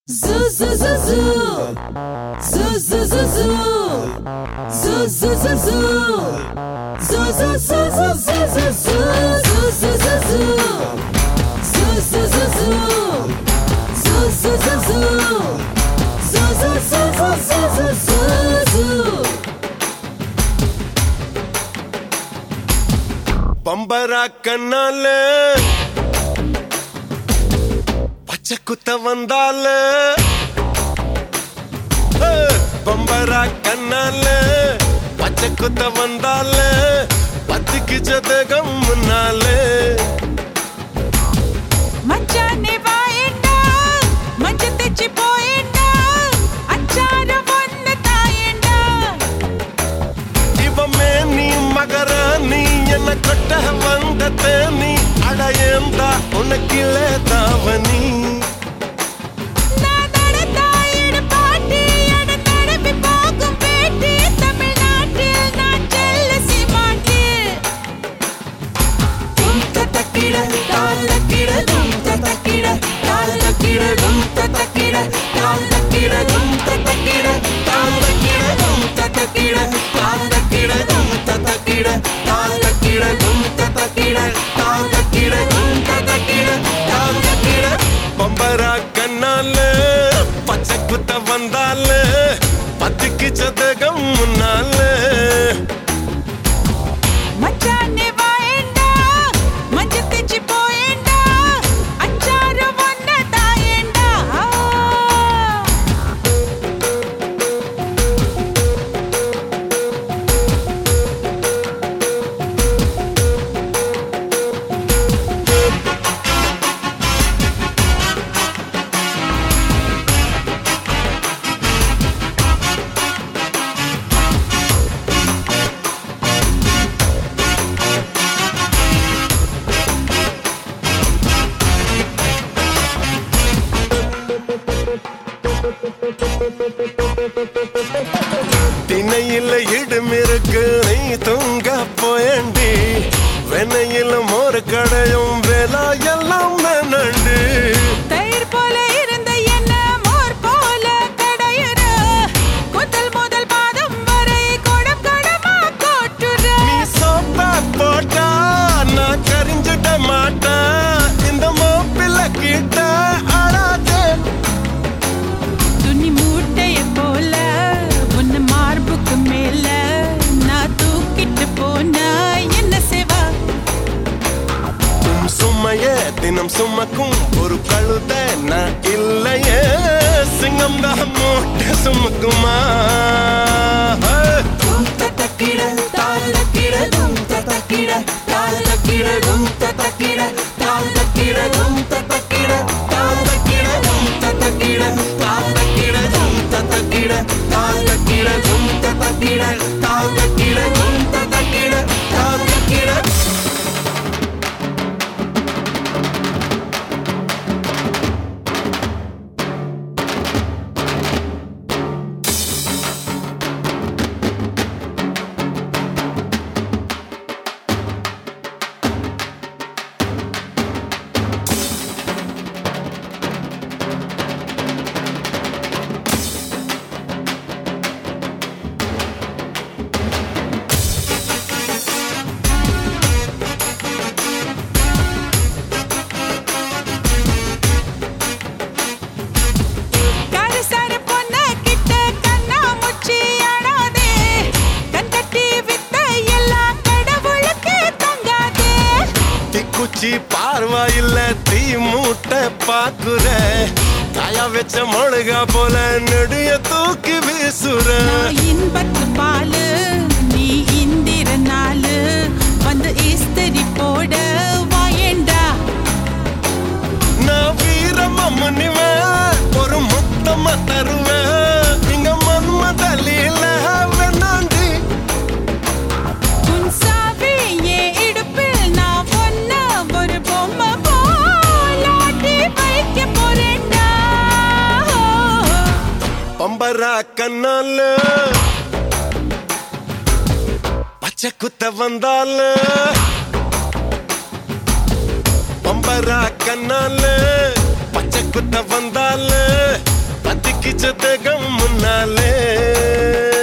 Zoo zoo zoo zoo zoo zoo zoo zoo zoo zoo zoo zoo zoo zoo zoo zoo zoo zoo zoo zoo பம்பரா கண்ணால பச்சை குத்த வந்தால பம்பரா கண்ணால பச்சை குத்த வந்தால பத்துக்கு ஜதகம் முன்னால மச்சானே வாயேண்டா மஞ்ச தெச்சி போயேண்டா அச்சார ஒன்னு தாயேண்டா இவமே நீ மகராணி என்ன கொட்ட வந்த தேனி அடையேந்தா உனக்கிலே தாவனி பம்பரா கண்ணால பச்சை குத்த வந்தால பத்துக்கு சதகம் முன்னால மச்சானே வாயேண்டா மஞ்ச தெச்சி போயேண்டா அச்சார ஒன்னு தாயேண்டா திணையில இடுமிருக்கு நீ தூங்க போயண்டி வெண்ணையில மோர் கடையும் வேலா எல்லாம் நண்டு தயிர் போல இருந்த என்ன மோர் போல கடையுற முதல் முதல் பாதம் வரை கொடம் கொடமா கோட்டுற நீ சோப்பா போட்டா நான் கரிஞ்சிட மாட்டேன் இந்த மோப்பில கிட்ட அடாதே துணி மூட்டைய போல உன்னை மார்புக்கு மேல நான் தூக்கிட்டு போனா என்ன சேவா சும்மையே தினம் சுமக்கும் ஒரு கழுத நான் இல்லையே சிங்கம் தான் மூட்டை சுமக்குமா தக்கிட தாள் தக்கிட தும் தக்கிட தாள் தக்கிட தும் தக்கிட தாள் தக்கிட தும் தக்கிட தாள் தக்கிட தும் தக்கிட தாள் தக்கிட தும் தக்கிட தாள் தக்கிட தும் தக்கிட தாள் தக்கிட தும் தக்கிட தாள் தக்கிட குச்சி பார்வா இல்ல தீ மூட்டை பாக்குற காயா வச்ச மொழுகா போல நெடிய தூக்கி வீசுற இன்பத்து பாலு நீ இந்திர நாளு வந்து இஸ்திரி போட வாயேண்டா நான் வீரமா முனிவேன் ஒரு முத்தமா தருவேன் இங்க மன்மதலில வேணாண்டி உன் சாவி ஏன் இடுப்பில் நான் ஒன்ன ஒரு பொம்மை போலாட்டி வைக்க போறேன்டா பம்பரா கண்ணால பச்சை குத்த வந்தால பம்பரா கண்ணால பச்சை குத்த வந்தால பத்திக்கு சத்தகம் முன்னாலே